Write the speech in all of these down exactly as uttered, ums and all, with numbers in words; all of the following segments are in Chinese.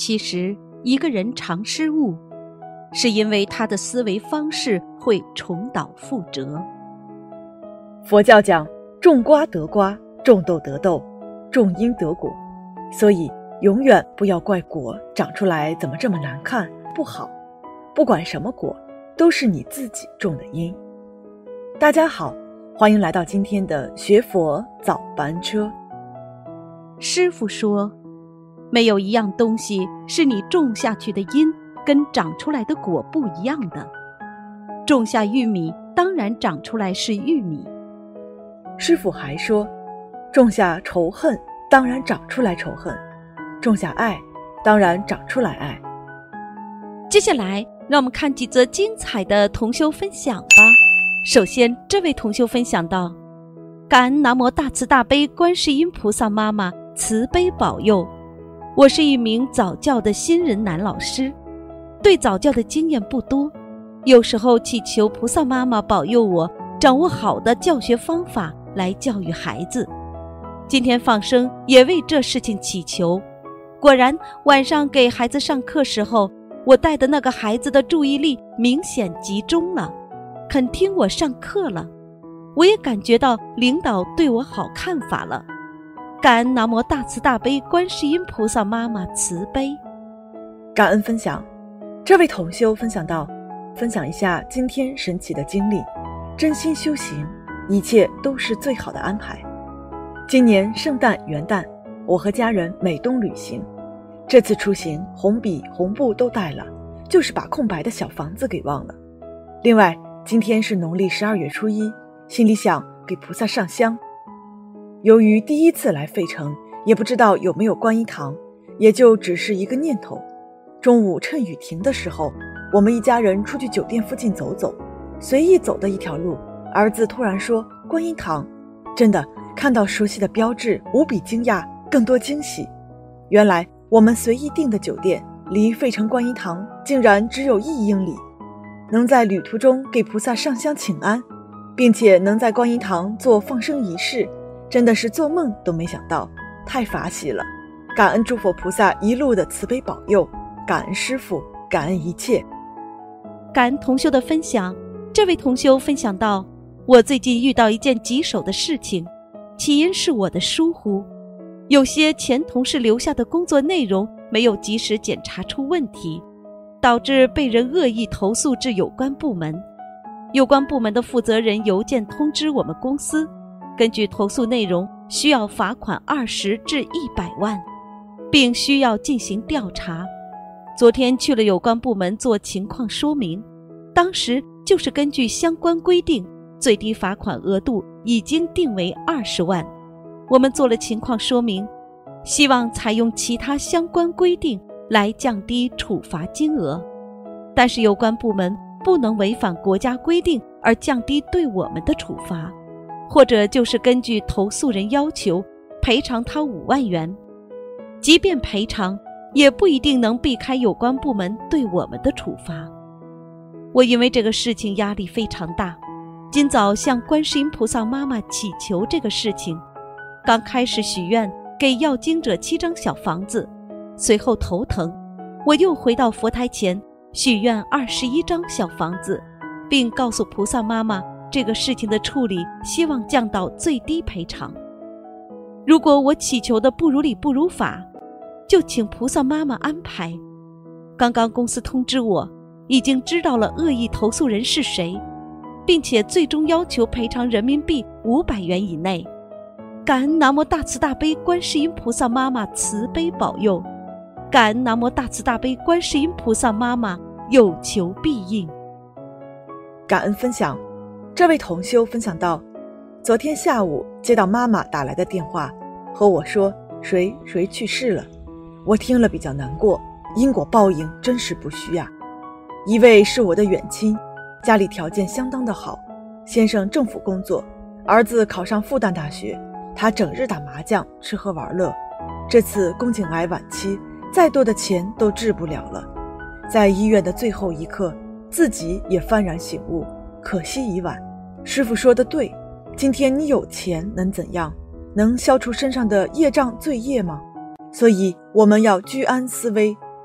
其实一个人常失误，是因为他的思维方式会重蹈覆辙。 佛教讲种瓜得瓜，种豆得豆，种因得果，所以永远不要怪果长出来怎么这么难看不好，不管什么果都是你自己种的因。大家好，欢迎来到今天的学佛早班车。 师父说，没有一样东西是你种下去的因跟长出来的果不一样的。种下玉米，当然长出来是玉米。 师父还说，种下仇恨，当然长出来仇恨；种下爱，当然长出来爱。 接下来，让我们看几则精彩的同修分享吧。首先，这位同修分享到：感恩南无大慈大悲观世音菩萨妈妈慈悲保佑。我是一名早教的新人男老师，对早教的经验不多，有时候祈求菩萨妈妈保佑我掌握好的教学方法来教育孩子。今天放生也为这事情祈求，果然晚上给孩子上课时候，我带的那个孩子的注意力明显集中了，肯听我上课了，我也感觉到领导对我好看法了。感恩南无大慈大悲观世音菩萨妈妈慈悲。 感恩分享，这位同修分享到，分享一下今天神奇的经历。真心修行，一切都是最好的安排。今年圣诞元旦，我和家人美东旅行，这次出行红笔红布都带了，就是把空白的小房子给忘了。另外今天是农历十二月初一，心里想给菩萨上香。由于第一次来费城，也不知道有没有观音堂，也就只是一个念头。中午趁雨停的时候，我们一家人出去酒店附近走走，随意走的一条路，儿子突然说观音堂，真的看到熟悉的标志，无比惊讶，更多惊喜。原来我们随意订的酒店离费城观音堂竟然只有一英里，能在旅途中给菩萨上香请安，并且能在观音堂做放生仪式，真的是做梦都没想到，太法喜了。感恩诸佛菩萨一路的慈悲保佑，感恩师父，感恩一切。 感恩同修的分享，这位同修分享到，我最近遇到一件棘手的事情，起因是我的疏忽，有些前同事留下的工作内容没有及时检查出问题，导致被人恶意投诉至有关部门。有关部门的负责人邮件通知我们公司，根据投诉内容需要罚款二十至一百万，并需要进行调查。昨天去了有关部门做情况说明，当时就是根据相关规定，最低罚款额度已经定为二十万。我们做了情况说明，希望采用其他相关规定来降低处罚金额，但是有关部门不能违反国家规定而降低对我们的处罚，或者就是根据投诉人要求赔偿他五万元，即便赔偿也不一定能避开有关部门对我们的处罚。我因为这个事情压力非常大，今早向观世音菩萨妈妈祈求这个事情，刚开始许愿给要经者七张小房子，随后头疼，我又回到佛台前许愿二十一张小房子，并告诉菩萨妈妈这个事情的处理希望降到最低赔偿。如果我祈求的不如理不如法，就请菩萨妈妈安排。刚刚公司通知我，已经知道了恶意投诉人是谁，并且最终要求赔偿人民币五百元以内。感恩南无大慈大悲观世音菩萨妈妈慈悲保佑，感恩南无大慈大悲观世音菩萨妈妈有求必应。 感恩分享，这位同修分享到，昨天下午接到妈妈打来的电话，和我说谁谁去世了。我听了比较难过，因果报应真是不虚啊。一位是我的远亲，家里条件相当的好，先生政府工作，儿子考上复旦大学，他整日打麻将吃喝玩乐，这次宫颈癌晚期，再多的钱都治不了了。在医院的最后一刻，自己也幡然醒悟，可惜已晚。师父说的对，今天你有钱能怎样？能消除身上的业障罪业吗？所以我们要居安思危，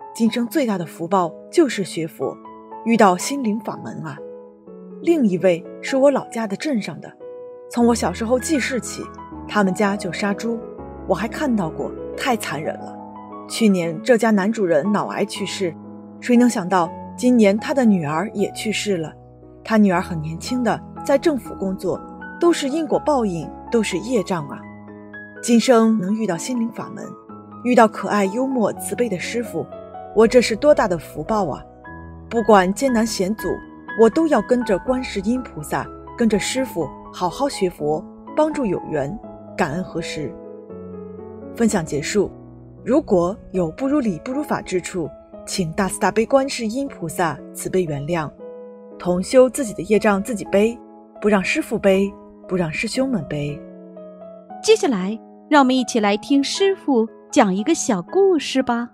今生最大的福报就是学佛，遇到心灵法门啊。另一位是我老家的镇上的，从我小时候记事起，他们家就杀猪，我还看到过，太残忍了。去年这家男主人脑癌去世，谁能想到今年他的女儿也去世了。他女儿很年轻的在政府工作，都是因果报应，都是业障啊。今生能遇到心灵法门，遇到可爱幽默慈悲的师父，我这是多大的福报啊。不管艰难险阻，我都要跟着观世音菩萨，跟着师父好好学佛，帮助有缘，感恩何时。分享结束，如果有不如理不如法之处，请大慈大悲观世音菩萨慈悲原谅。同修自己的业障自己背，不让师父背，不让师兄们背。 接下来让我们一起来听师父讲一个小故事吧。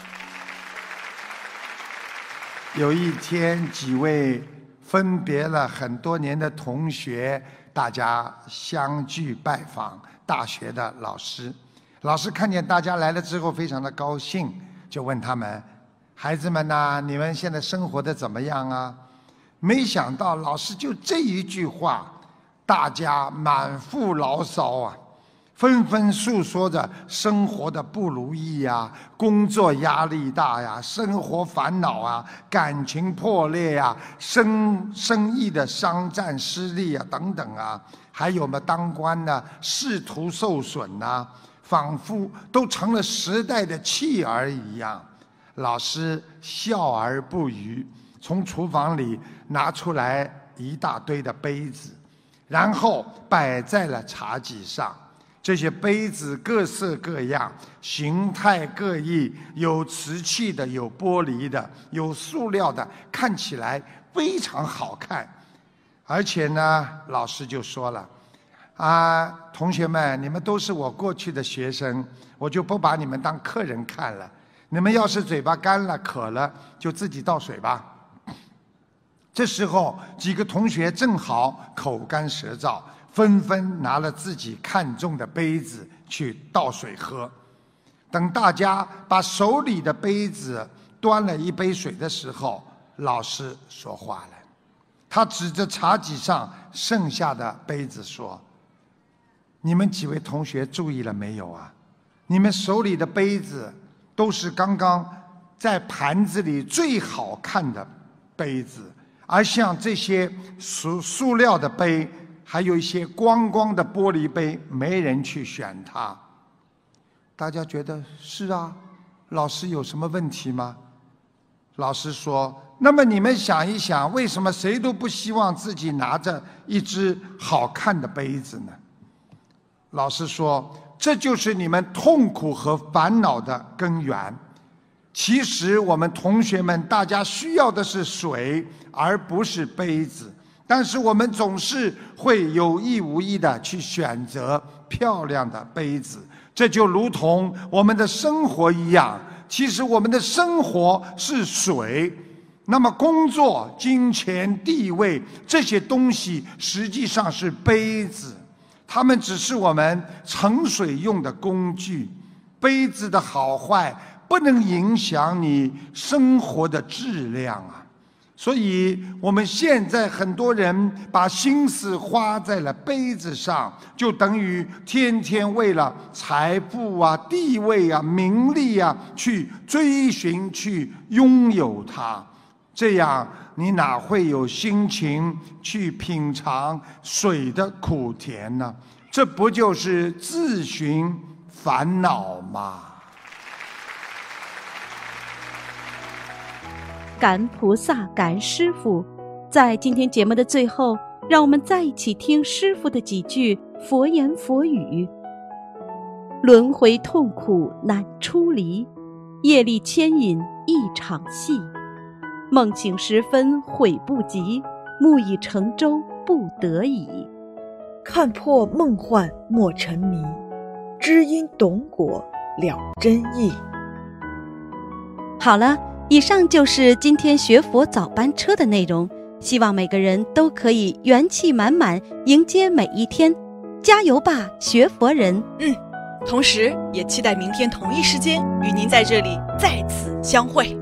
有一天，几位分别了很多年的同学，大家相聚拜访大学的老师。老师看见大家来了之后非常的高兴，就问他们：孩子们呐，你们现在生活的怎么样啊？没想到老师就这一句话，大家满腹牢骚啊，纷纷诉说着生活的不如意呀，工作压力大呀，生活烦恼啊，感情破裂呀，生生意的商战失利啊等等啊，还有嘛当官呢仕途受损呐，仿佛都成了时代的弃儿一样。老师笑而不语，从厨房里拿出来一大堆的杯子，然后摆在了茶几上。这些杯子各色各样，形态各异，有瓷器的，有玻璃的，有塑料的，看起来非常好看。而且呢，老师就说了啊，同学们，你们都是我过去的学生，我就不把你们当客人看了。你们要是嘴巴干了渴了，就自己倒水吧。这时候几个同学正好口干舌燥，纷纷拿了自己看中的杯子去倒水喝。等大家把手里的杯子端了一杯水的时候，老师说话了。他指着茶几上剩下的杯子说：你们几位同学注意了没有啊？你们手里的杯子都是刚刚在盘子里最好看的杯子，而像这些塑塑料的杯，还有一些光光的玻璃杯，没人去选它。大家觉得是啊，老师有什么问题吗？老师说：那么你们想一想，为什么谁都不希望自己拿着一只好看的杯子呢？老师说：这就是你们痛苦和烦恼的根源。其实我们同学们大家需要的是水，而不是杯子。但是我们总是会有意无意地去选择漂亮的杯子，这就如同我们的生活一样。其实我们的生活是水，那么工作、金钱、地位这些东西实际上是杯子，它们只是我们盛水用的工具。杯子的好坏不能影响你生活的质量啊！所以我们现在很多人把心思花在了杯子上，就等于天天为了财富啊、地位啊、名利啊去追寻、去拥有它。这样你哪会有心情去品尝水的苦甜呢？这不就是自寻烦恼吗？ 感恩菩萨，感恩师父。在今天节目的最后，让我们再一起听师父的几句佛言佛语：轮回痛苦难出离，业力牵引一场戏。梦醒时分悔不及，木已成舟不得已。 看破梦幻莫沉迷，知因懂果了真意。 好了，以上就是今天学佛早班车的内容，希望每个人都可以元气满满迎接每一天，加油吧学佛人。 嗯， 同时也期待明天同一时间与您在这里再次相会。